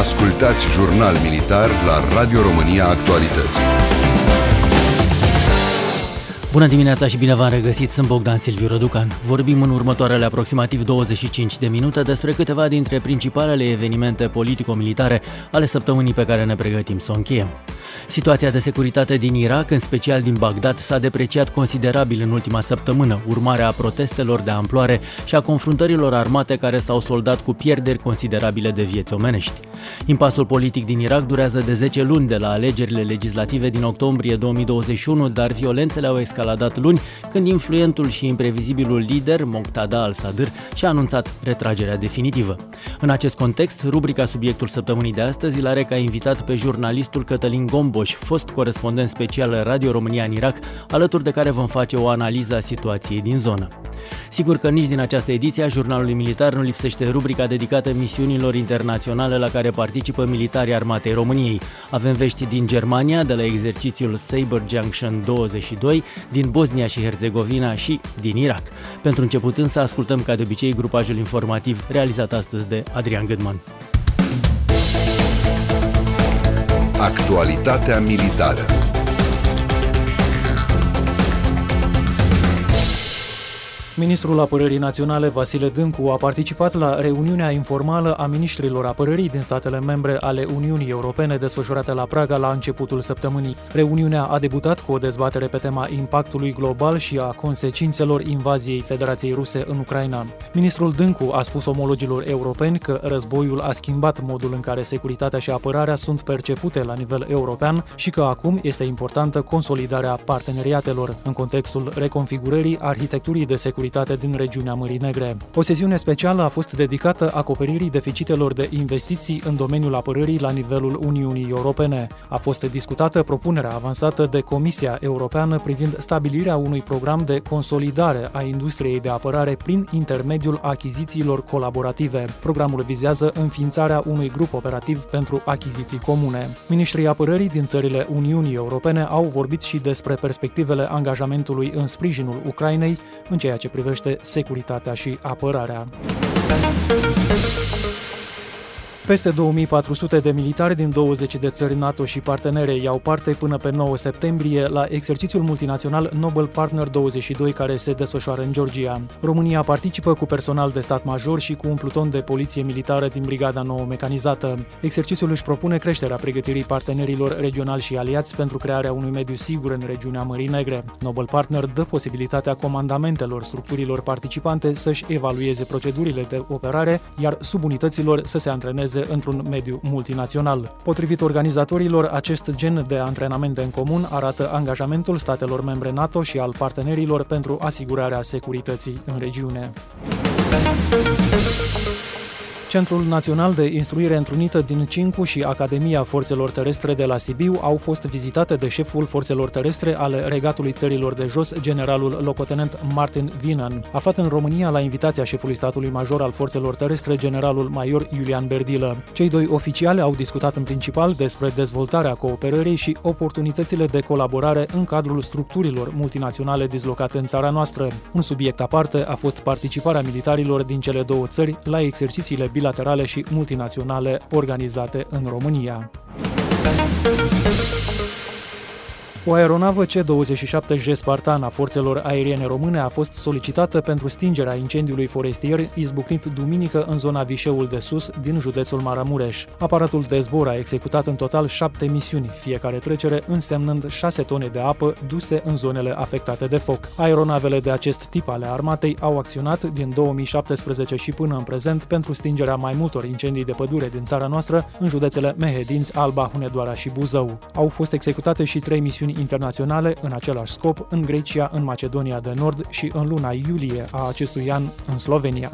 Ascultați Jurnal Militar la Radio România Actualități. Bună dimineața și bine v-am regăsit, sunt Bogdan Silviu Răducan. Vorbim în următoarele aproximativ 25 de minute despre câteva dintre principalele evenimente politico-militare ale săptămânii pe care ne pregătim să o încheiem. Situația de securitate din Irak, în special din Bagdad, s-a depreciat considerabil în ultima săptămână, urmare a protestelor de amploare și a confruntărilor armate care s-au soldat cu pierderi considerabile de vieți omenești. Impasul politic din Irak durează de 10 luni de la alegerile legislative din octombrie 2021, dar violențele au escaladat luni, când influentul și imprevizibilul lider, Moqtada al-Sadr, și-a anunțat retragerea definitivă. În acest context, rubrica Subiectul săptămânii de astăzi îl are ca invitat pe jurnalistul Cătălin Gomboș, fost corespondent special Radio România în Irak, alături de care vom face o analiză a situației din zonă. Sigur că nici din această ediție a Jurnalului Militar nu lipsește rubrica dedicată misiunilor internaționale la care participă militarii Armatei României. Avem vești din Germania, de la exercițiul Saber Junction 22, din Bosnia și Herțegovina și din Irak. Pentru început însă ascultăm ca de obicei grupajul informativ realizat astăzi de Adrian Gâdman. Actualitatea militară. Ministrul Apărării Naționale, Vasile Dâncu, a participat la reuniunea informală a miniștrilor apărării din statele membre ale Uniunii Europene desfășurată la Praga la începutul săptămânii. Reuniunea a debutat cu o dezbatere pe tema impactului global și a consecințelor invaziei Federației Ruse în Ucraina. Ministrul Dâncu a spus omologilor europeni că războiul a schimbat modul în care securitatea și apărarea sunt percepute la nivel european și că acum este importantă consolidarea parteneriatelor în contextul reconfigurării arhitecturii de securitate din regiunea Mării Negre. O sesiune specială a fost dedicată acoperirii deficitelor de investiții în domeniul apărării la nivelul Uniunii Europene. A fost discutată propunerea avansată de Comisia Europeană privind stabilirea unui program de consolidare a industriei de apărare prin intermediul achizițiilor colaborative. Programul vizează înființarea unui grup operativ pentru achiziții comune. Ministrii apărării din țările Uniunii Europene au vorbit și despre perspectivele angajamentului în sprijinul Ucrainei în ceea ce privește securitatea și apărarea. Peste 2400 de militari din 20 de țări NATO și partenere iau parte până pe 9 septembrie la exercițiul multinațional Noble Partner 22 care se desfășoară în Georgia. România participă cu personal de stat major și cu un pluton de poliție militară din Brigada Nouă Mecanizată. Exercițiul își propune creșterea pregătirii partenerilor regionali și aliați pentru crearea unui mediu sigur în regiunea Mării Negre. Noble Partner dă posibilitatea comandamentelor structurilor participante să-și evalueze procedurile de operare, iar subunităților să se antreneze într-un mediu multinațional. Potrivit organizatorilor, acest gen de antrenamente în comun arată angajamentul statelor membre NATO și al partenerilor pentru asigurarea securității în regiune. Centrul Național de Instruire Întrunită din Cincu și Academia Forțelor Terestre de la Sibiu au fost vizitate de șeful Forțelor Terestre ale Regatului Țărilor de Jos, generalul locotenent Martin Winan, aflat în România la invitația șefului statului major al Forțelor Terestre, generalul major Iulian Berdilă. Cei doi oficiali au discutat în principal despre dezvoltarea cooperării și oportunitățile de colaborare în cadrul structurilor multinaționale dislocate în țara noastră. Un subiect aparte a fost participarea militarilor din cele două țări la exercițiile bilaterale și multinaționale organizate în România. O aeronavă C-27J Spartan a forțelor aeriene române a fost solicitată pentru stingerea incendiului forestier izbucnit duminică în zona Vișeul de Sus din județul Maramureș. Aparatul de zbor a executat în total 7 misiuni, fiecare trecere însemnând 6 tone de apă duse în zonele afectate de foc. Aeronavele de acest tip ale armatei au acționat din 2017 și până în prezent pentru stingerea mai multor incendii de pădure din țara noastră în județele Mehedinți, Alba, Hunedoara și Buzău. Au fost executate și 3 misiuni internaționale în același scop în Grecia, în Macedonia de Nord și în luna iulie a acestui an în Slovenia.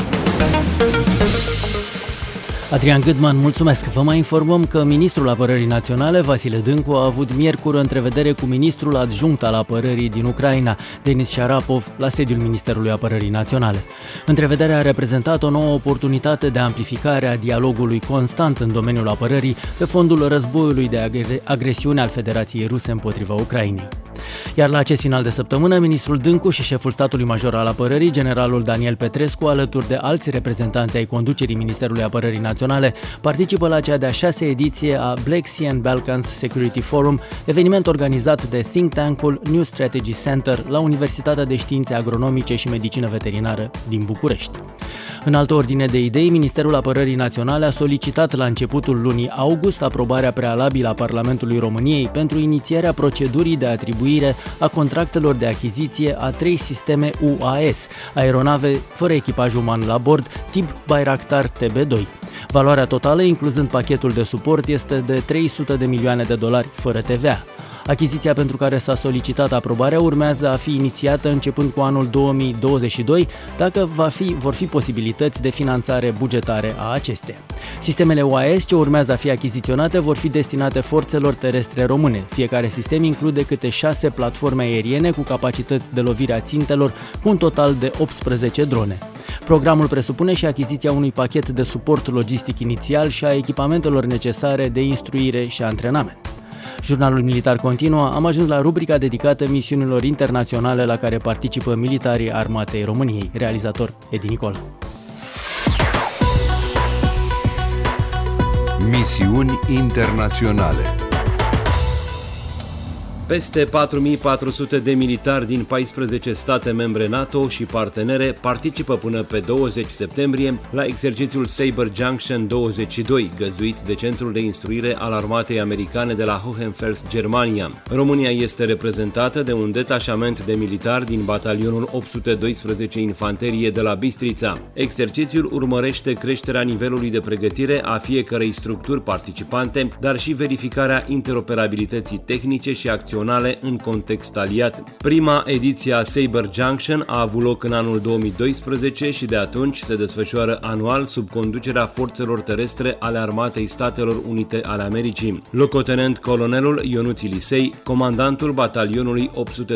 Adrian Gâdman, mulțumesc! Vă mai informăm că ministrul Apărării Naționale, Vasile Dâncu, a avut miercuri o întrevedere cu ministrul adjunct al Apărării din Ucraina, Denis Șarapov, la sediul Ministerului Apărării Naționale. Întrevederea a reprezentat o nouă oportunitate de amplificare a dialogului constant în domeniul apărării pe fondul războiului de agresiune al Federației Ruse împotriva Ucrainei. Iar la acest final de săptămână, ministrul Dâncu și șeful statului major al apărării, generalul Daniel Petrescu, alături de alți reprezentanți ai conducerii Ministerului Apărării Naționale, participă la cea de-a 6-a ediție a Black Sea and Balkans Security Forum, eveniment organizat de think tank-ul New Strategy Center la Universitatea de Științe Agronomice și Medicină Veterinară din București. În altă ordine de idei, Ministerul Apărării Naționale a solicitat la începutul lunii august aprobarea prealabilă a Parlamentului României pentru inițierea procedurii de atribuire a contractelor de achiziție a 3 sisteme UAS, aeronave fără echipaj uman la bord, tip Bayraktar TB2. Valoarea totală, incluzând pachetul de suport, este de $300 de milioane fără TVA. Achiziția pentru care s-a solicitat aprobarea urmează a fi inițiată începând cu anul 2022, dacă vor fi posibilități de finanțare bugetare a acesteia. Sistemele UAS ce urmează a fi achiziționate vor fi destinate forțelor terestre române. Fiecare sistem include câte 6 platforme aeriene cu capacități de lovire a țintelor, cu un total de 18 drone. Programul presupune și achiziția unui pachet de suport logistic inițial și a echipamentelor necesare de instruire și antrenament. Jurnalul militar continuă, am ajuns la rubrica dedicată misiunilor internaționale la care participă militarii Armatei României. Realizator Edi Nicola. Misiuni internaționale. Peste 4.400 de militari din 14 state membre NATO și partenere participă până pe 20 septembrie la exercițiul Saber Junction 22, găzduit de Centrul de Instruire al Armatei Americane de la Hohenfels, Germania. România este reprezentată de un detașament de militari din batalionul 812 Infanterie de la Bistrița. Exercițiul urmărește creșterea nivelului de pregătire a fiecărei structuri participante, dar și verificarea interoperabilității tehnice și acționale în context aliat. Prima ediție a Saber Junction a avut loc în anul 2012 și de atunci se desfășoară anual sub conducerea forțelor terestre ale Armatei Statelor Unite ale Americii. Locotenent colonelul Ionuț Ilisei, comandantul batalionului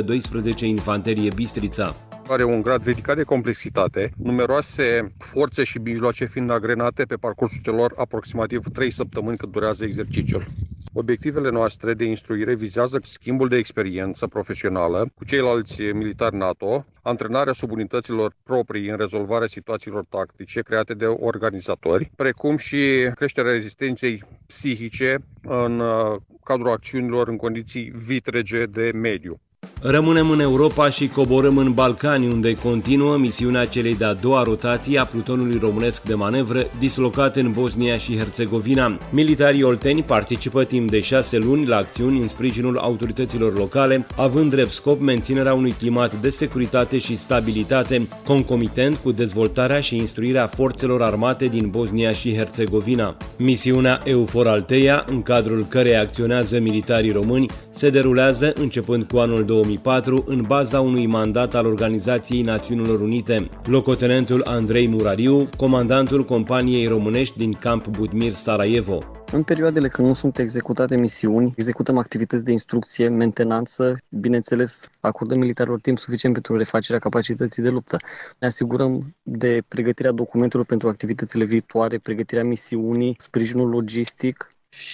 812 Infanterie Bistrița. Are un grad ridicat de complexitate, numeroase forțe și mijloace fiind agrenate pe parcursul celor aproximativ 3 săptămâni cât durează exercițiul. Obiectivele noastre de instruire vizează schimbul de experiență profesională cu ceilalți militari NATO, antrenarea subunităților proprii în rezolvarea situațiilor tactice create de organizatori, precum și creșterea rezistenței psihice în cadrul acțiunilor în condiții vitrege de mediu. Rămânem în Europa și coborâm în Balcani, unde continuă misiunea celei de-a doua rotații a plutonului românesc de manevră dislocat în Bosnia și Herțegovina. Militarii olteni participă timp de 6 luni la acțiuni în sprijinul autorităților locale, având drept scop menținerea unui climat de securitate și stabilitate, concomitent cu dezvoltarea și instruirea forțelor armate din Bosnia și Herțegovina. Misiunea EUFOR Althea, în cadrul căreia acționează militarii români, se derulează începând cu anul 2004 în baza unui mandat al Organizației Națiunilor Unite. Locotenentul Andrei Murariu, comandantul companiei românești din Camp Budimir, Sarajevo. În perioadele când nu sunt executate misiuni, executăm activități de instrucție, mentenanță, bineînțeles, acordăm militarilor timp suficient pentru refacerea capacității de luptă. Ne asigurăm de pregătirea documentelor pentru activitățile viitoare, pregătirea misiunii, sprijinul logistic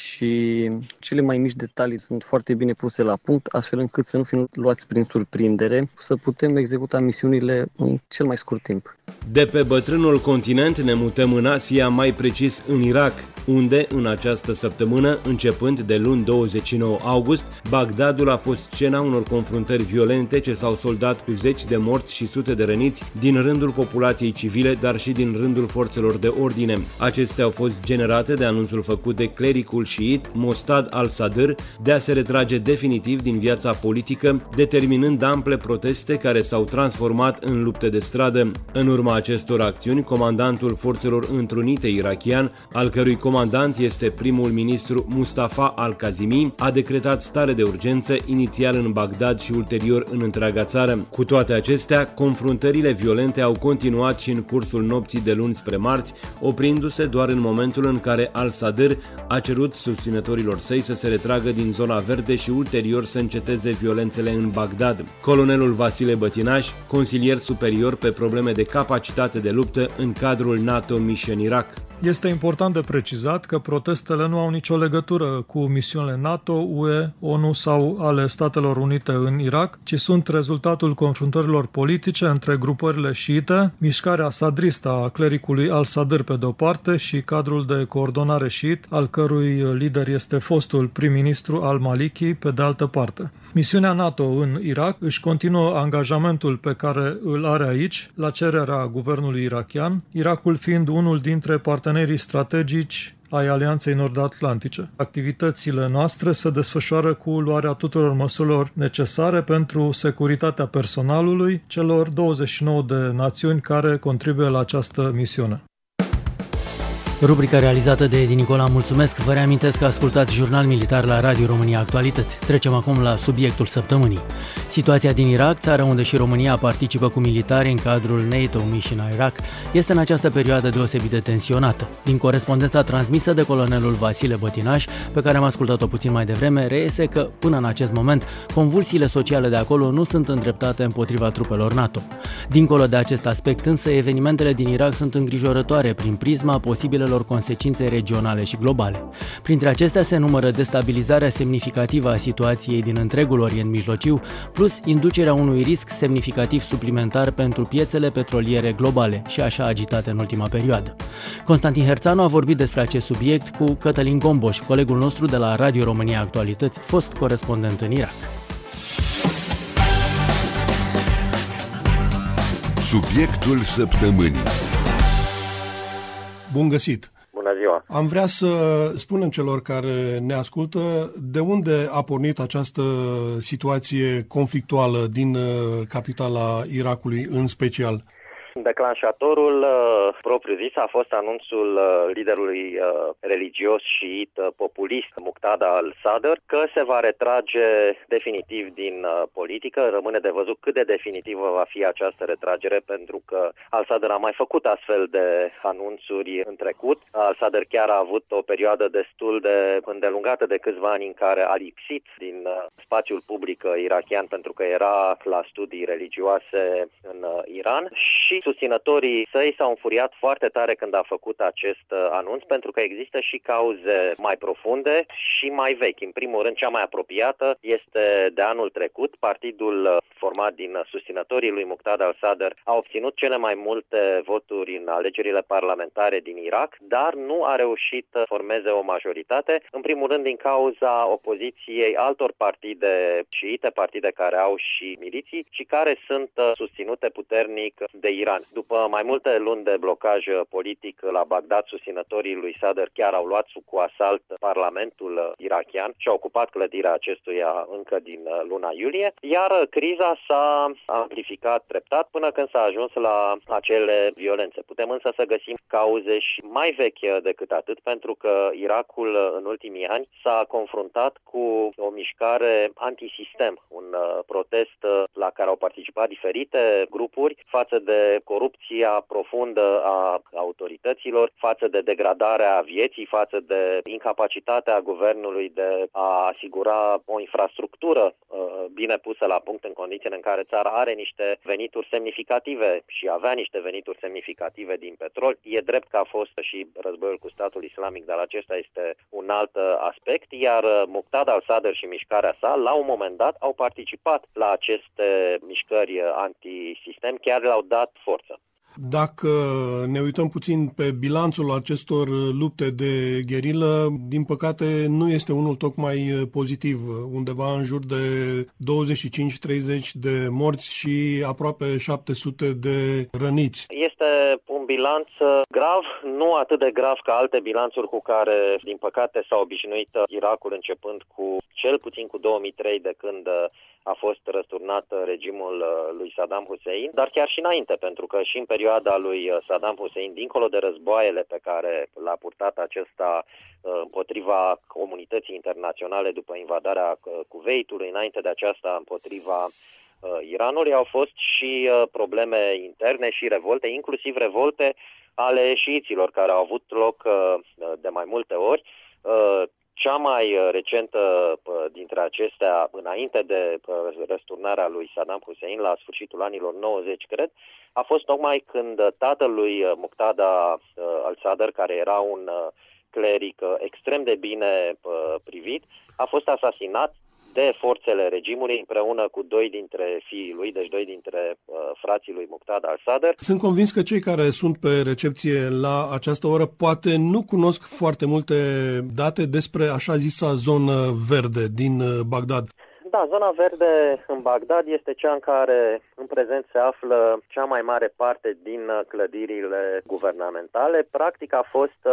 și cele mai mici detalii sunt foarte bine puse la punct, astfel încât să nu fim luați prin surprindere, să putem executa misiunile în cel mai scurt timp. De pe bătrânul continent ne mutăm în Asia, mai precis în Irak, unde în această săptămână, începând de luni 29 august, Bagdadul a fost scena unor confruntări violente ce s-au soldat cu 10 de morți și sute de răniți din rândul populației civile, dar și din rândul forțelor de ordine. Acestea au fost generate de anunțul făcut de clericul șiit Mostad al-Sadr de a se retrage definitiv din viața politică, determinând ample proteste care s-au transformat în lupte de stradă. În urma acestor acțiuni, comandantul forțelor întrunite irakian, al cărui comandant este primul ministru Mustafa al-Kazimi, a decretat stare de urgență inițial în Bagdad și ulterior în întreaga țară. Cu toate acestea, confruntările violente au continuat și în cursul nopții de luni spre marți, oprindu-se doar în momentul în care al-Sadr a cerut susținătorilor săi să se retragă din zona verde și ulterior să înceteze violențele în Bagdad. Colonelul Vasile Bătinaș, consilier superior pe probleme de capacitate de luptă în cadrul NATO Mission Iraq. Este important de precizat că protestele nu au nicio legătură cu misiunile NATO, UE, ONU sau ale Statelor Unite în Irak, ci sunt rezultatul confruntărilor politice între grupările șiite, mișcarea sadristă a clericului al-Sadr pe de-o parte și cadrul de coordonare șiit, al cărui lider este fostul prim-ministru al-Maliki pe de altă parte. Misiunea NATO în Irak își continuă angajamentul pe care îl are aici, la cererea guvernului irakian, Irakul fiind unul dintre partenerii strategici ai Alianței Nord-Atlantice. Activitățile noastre se desfășoară cu luarea tuturor măsurilor necesare pentru securitatea personalului celor 29 de națiuni care contribuie la această misiune. Rubrica realizată de Edi Nicola, mulțumesc. Vă reamintesc că ascultați Jurnal Militar la Radio România Actualități. Trecem acum la subiectul săptămânii. Situația din Irak, țară unde și România participă cu militari în cadrul NATO Mission Iraq, este în această perioadă deosebit de tensionată. Din corespondența transmisă de colonelul Vasile Bătinaș, pe care am ascultat-o puțin mai devreme, reiese că, până în acest moment, convulsiile sociale de acolo nu sunt îndreptate împotriva trupelor NATO. Dincolo de acest aspect, însă, evenimentele din Irak sunt îngrijorătoare prin prisma posibilelor consecințe regionale și globale. Printre acestea se numără destabilizarea semnificativă a situației din întregul Orient Mijlociu, plus inducerea unui risc semnificativ suplimentar pentru piețele petroliere globale și așa agitate în ultima perioadă. Constantin Herțanu a vorbit despre acest subiect cu Cătălin Gomboș, colegul nostru de la Radio România Actualități, fost corespondent în Irak. Subiectul săptămânii. Bun găsit! Bună ziua! Am vrea să spunem celor care ne ascultă de unde a pornit această situație conflictuală din capitala Irakului în special. Declanșatorul propriu-zis a fost anunțul liderului religios șiit populist Muqtada al-Sadr că se va retrage definitiv din politică. Rămâne de văzut cât de definitivă va fi această retragere, pentru că al-Sadr a mai făcut astfel de anunțuri în trecut. Al-Sadr chiar a avut o perioadă destul de îndelungată de câțiva ani în care a lipsit din spațiul public irakian pentru că era la studii religioase în Iran și susținătorii săi s-au înfuriat foarte tare când a făcut acest anunț, pentru că există și cauze mai profunde și mai vechi. În primul rând, cea mai apropiată este de anul trecut. Partidul format din susținătorii lui Muqtada al-Sadr a obținut cele mai multe voturi în alegerile parlamentare din Irak, dar nu a reușit să formeze o majoritate, în primul rând din cauza opoziției altor partide șiite, partide care au și miliții și care sunt susținute puternic de Iran. După mai multe luni de blocaj politic la Bagdad, susținătorii lui Sadr chiar au luat cu asalt parlamentul irakian și au ocupat clădirea acestuia încă din luna iulie, iar criza s-a amplificat treptat până când s-a ajuns la acele violențe. Putem însă să găsim cauze și mai vechi decât atât, pentru că Irakul în ultimii ani s-a confruntat cu o mișcare antisistem, un protest la care au participat diferite grupuri față de corupția profundă a autorităților, față de degradarea vieții, față de incapacitatea guvernului de a asigura o infrastructură bine pusă la punct în condițiile în care țara are niște venituri semnificative și avea niște venituri semnificative din petrol. E drept că a fost și războiul cu statul islamic, dar acesta este un alt aspect, iar Muqtada al-Sadr și mișcarea sa, la un moment dat, au participat la aceste mișcări antisistem, chiar le-au dat forță. Dacă ne uităm puțin pe bilanțul acestor lupte de gherilă, din păcate nu este unul tocmai pozitiv, undeva în jur de 25-30 de morți și aproape 700 de răniți. Este un bilanț grav, nu atât de grav ca alte bilanțuri cu care, din păcate, s-a obișnuit Irakul începând cu cel puțin cu 2003, de când a fost răsturnat regimul lui Saddam Hussein, dar chiar și înainte, pentru că și în perioada lui Saddam Hussein, dincolo de războaiele pe care l-a purtat acesta împotriva comunității internaționale după invadarea Kuwaitului, înainte de aceasta împotriva Iranului, au fost și probleme interne și revolte, inclusiv revolte ale șiiților, care au avut loc de mai multe ori. Cea mai recentă dintre acestea, înainte de răsturnarea lui Saddam Hussein, la sfârșitul anilor 90, cred, a fost tocmai când tatălui Muqtada al-Sadr, care era un cleric extrem de bine privit, a fost asasinat de forțele regimului împreună cu doi dintre fiii lui, deci doi dintre frații lui Muqtada al-Sadr. Sunt convins că cei care sunt pe recepție la această oră poate nu cunosc foarte multe date despre așa zisa zonă verde din Bagdad. Da, zona verde în Bagdad este cea în care în prezent se află cea mai mare parte din clădirile guvernamentale. Practic a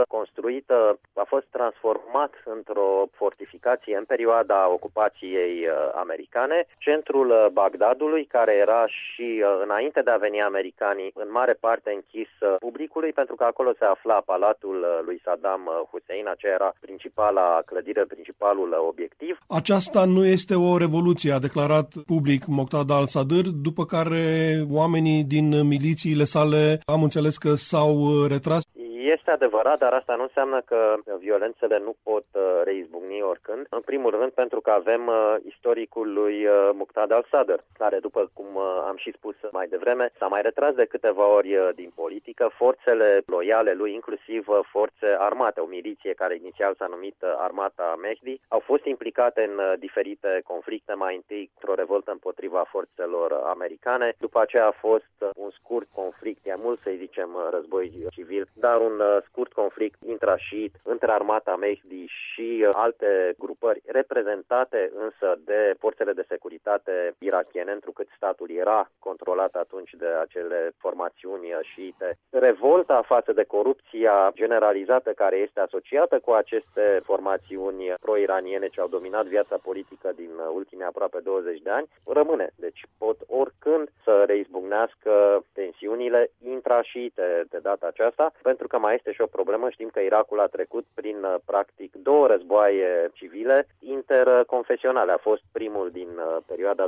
fost transformat într-o fortificație în perioada ocupației americane. Centrul Bagdadului, care era și înainte de a veni americanii în mare parte închis publicului, pentru că acolo se afla palatul lui Saddam Hussein, aceea era principala clădire, principalul obiectiv. Aceasta nu este o revoluție, a declarat public Muqtada al-Sadr, după care oamenii din milițiile sale am înțeles că s-au retras. Este adevărat, dar asta nu înseamnă că violențele nu pot reizbucni oricând. În primul rând pentru că avem istoricul lui Muqtada al-Sadr, care, după cum am și spus mai devreme, s-a mai retras de câteva ori din politică. Forțele loiale lui, inclusiv forțe armate, o miliție care inițial s-a numit Armata Mehdi, au fost implicate în diferite conflicte, mai întâi într-o revoltă împotriva forțelor americane, după aceea a fost un scurt conflict, e mult să-i zicem război civil, dar un scurt conflict intrașiit între Armata Mehdi și alte grupări reprezentate însă de forțele de securitate irakiene, întrucât statul era controlat atunci de acele formațiuni șiite. Revolta față de corupția generalizată care este asociată cu aceste formațiuni pro-iraniene ce au dominat viața politică din ultimii aproape 20 de ani rămâne. Deci pot oricând să reizbucnească tensiunile intrașiite de data aceasta, pentru că mai este și o problemă. Știm că Irakul a trecut prin practic două războaie civile interconfesionale. A fost primul din perioada 2006-2008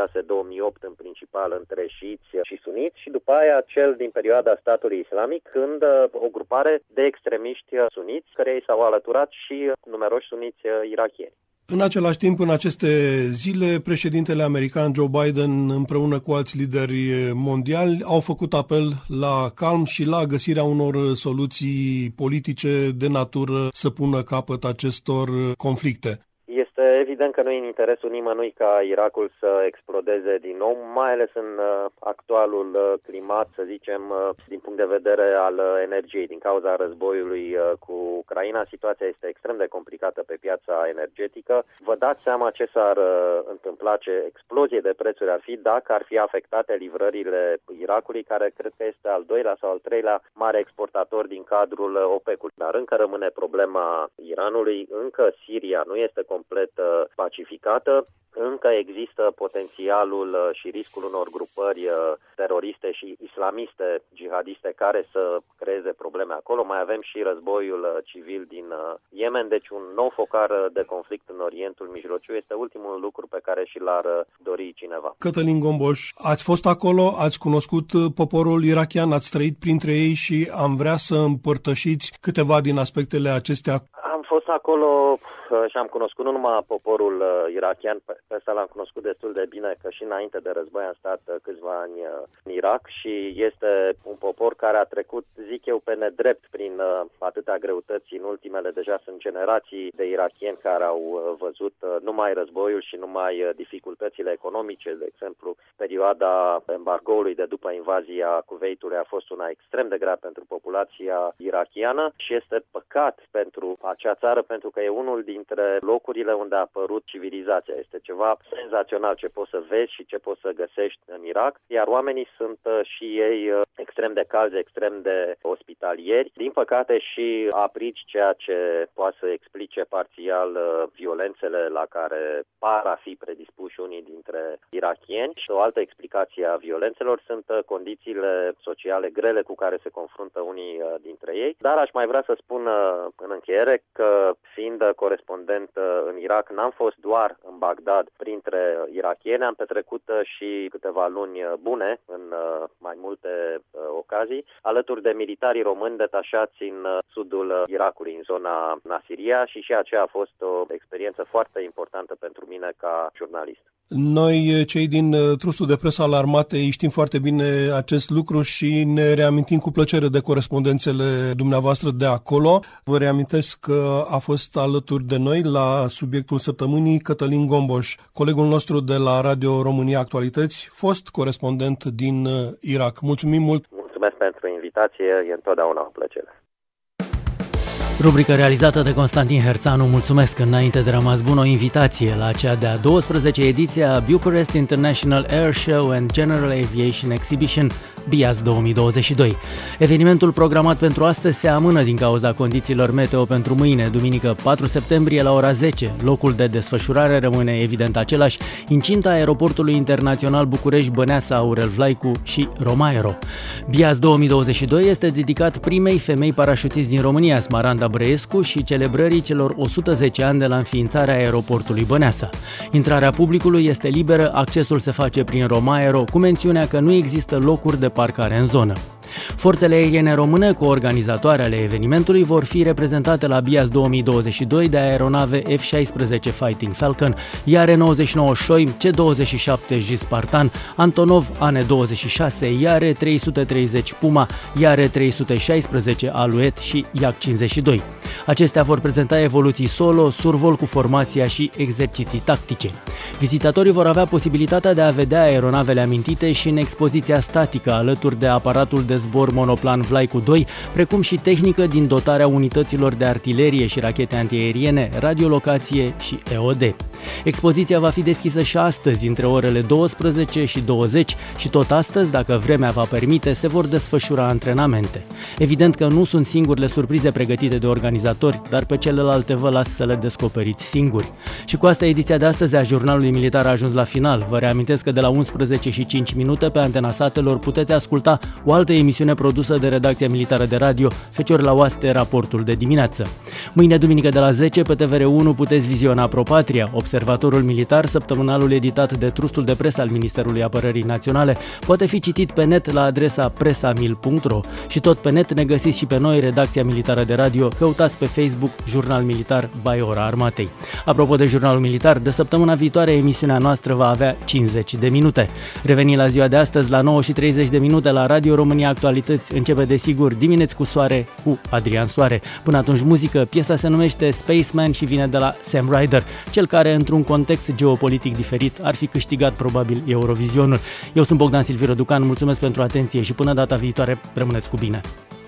în principal între șiiți și suniți și după aia cel din perioada statului islamic, când o grupare de extremiști suniți, care i s-au alăturat și numeroși suniți irakieni. În același timp, în aceste zile, președintele american Joe Biden împreună cu alți lideri mondiali au făcut apel la calm și la găsirea unor soluții politice de natură să pună capăt acestor conflicte. Este evident că nu e în interesul nimănui ca Irakul să explodeze din nou, mai ales în actualul climat, să zicem, din punct de vedere al energiei. Din cauza războiului cu Ucraina, situația este extrem de complicată pe piața energetică. Vă dați seama ce s-ar întâmpla, ce explozie de prețuri ar fi dacă ar fi afectate livrările Irakului, care cred că este al doilea sau al treilea mare exportator din cadrul OPEC-ului. Dar încă rămâne problema Iranului, încă Siria nu este complet pacificată. Încă există potențialul și riscul unor grupări teroriste și islamiste, jihadiste, care să creeze probleme acolo. Mai avem și războiul civil din Yemen, deci un nou focar de conflict în Orientul Mijlociu este ultimul lucru pe care și l-ar dori cineva. Cătălin Gomboș, ați fost acolo, ați cunoscut poporul irakian, ați trăit printre ei și am vrea să împărtășiți câteva din aspectele acestea. Am fost acolo și am cunoscut nu numai poporul irakian, pe ăsta l-am cunoscut destul de bine, că și înainte de război am stat câțiva ani în Irak și este un popor care a trecut, zic eu, pe nedrept prin atâtea greutăți. În ultimele deja sunt generații de irakieni care au văzut numai războiul și numai dificultățile economice. De exemplu, perioada embargoului de după invazia Kuwaitului a fost una extrem de grea pentru populația irakiană și este păcat pentru acea țară, pentru că e unul dintre locurile unde a apărut civilizația. Este ceva senzațional ce poți să vezi și ce poți să găsești în Irak, iar oamenii sunt și ei extrem de calzi, extrem de ospitalieri. Din păcate și aprici ceea ce poate să explice parțial violențele la care par a fi predispuși unii dintre irakieni. Și o altă explicație a violențelor sunt condițiile sociale grele cu care se confruntă unii dintre ei. Dar aș mai vrea să spun în încheiere că, fiind corespondent corespondent în Irak, n-am fost doar în Bagdad printre irakieni, am petrecut și câteva luni bune în mai multe ocazii, alături de militarii români detașați în sudul Irakului, în zona Nasiria, și aceea a fost o experiență foarte importantă pentru mine ca jurnalist. Noi, cei din Trustul de Presă al Armatei, știm foarte bine acest lucru și ne reamintim cu plăcere de corespondențele dumneavoastră de acolo. Vă reamintesc că a fost alături de noi la subiectul săptămânii Cătălin Gomboș, colegul nostru de la Radio România Actualități, fost corespondent din Irak. Mulțumim mult! Mulțumesc pentru invitație, e întotdeauna o plăcere. Rubrica realizată de Constantin Herțanu. Mulțumesc. Înainte de rămas bun, o invitație la cea de-a 12-a ediție a Bucharest International Air Show and General Aviation Exhibition, BIAS 2022. Evenimentul programat pentru astăzi se amână din cauza condițiilor meteo pentru mâine, duminică 4 septembrie la ora 10. Locul de desfășurare rămâne evident același, incinta aeroportului internațional București-Băneasa Aurel Vlaicu și Romaero. BIAS 2022 este dedicat primei femei parașutiți din România, Smaranda Brăescu, și celebrării celor 110 ani de la înființarea aeroportului Băneasa. Intrarea publicului este liberă, accesul se face prin Romaero, cu mențiunea că nu există locuri de parcare în zonă. Forțele aeriene române, coorganizatoare ale evenimentului, vor fi reprezentate la BIAS 2022 de aeronave F-16 Fighting Falcon, IAR-99 Shoim, C-27 J Spartan, Antonov AN-26, IAR-330 Puma, IAR-316 Alouet și Yak-52. Acestea vor prezenta evoluții solo, survol cu formația și exerciții tactice. Vizitatorii vor avea posibilitatea de a vedea aeronavele amintite și în expoziția statică alături de aparatul de zbor monoplan Vlaicu 2, precum și tehnică din dotarea unităților de artilerie și rachete antiaeriene, radiolocație și EOD. Expoziția va fi deschisă și astăzi, între orele 12 și 20, și tot astăzi, dacă vremea va permite, se vor desfășura antrenamente. Evident că nu sunt singurele surprize pregătite de organizatori, dar pe celelalte vă las să le descoperiți singuri. Și cu asta ediția de astăzi a Jurnalului Militar a ajuns la final. Vă reamintesc că de la 11 și 5 minute pe Antena Satelor puteți asculta o altă emisiune produsă de Redacția Militară de Radio, Fecior la Oaste, Raportul de dimineață. Mâine, duminică, de la 10, pe TVR1 puteți viziona Pro-Patria, Observatorul Militar, săptămânalul editat de Trustul de Presă al Ministerului Apărării Naționale, poate fi citit pe net la adresa presamil.ro și tot pe net ne găsiți și pe noi, Redacția Militară de Radio, căutați pe Facebook Jurnal Militar by Ora Armatei. Apropo de Jurnalul Militar, de săptămâna viitoare emisiunea noastră va avea 50 de minute. Reveni la ziua de astăzi la 9:30 de minute la Radio România Actualități. Începe desigur Dimineți cu Soare cu Adrian Soare. Până atunci muzică, piesa se numește Spaceman și vine de la Sam Ryder, cel care într-un context geopolitic diferit ar fi câștigat probabil Eurovisionul. Eu sunt Bogdan Silviu Răducan, mulțumesc pentru atenție și până data viitoare rămâneți cu bine.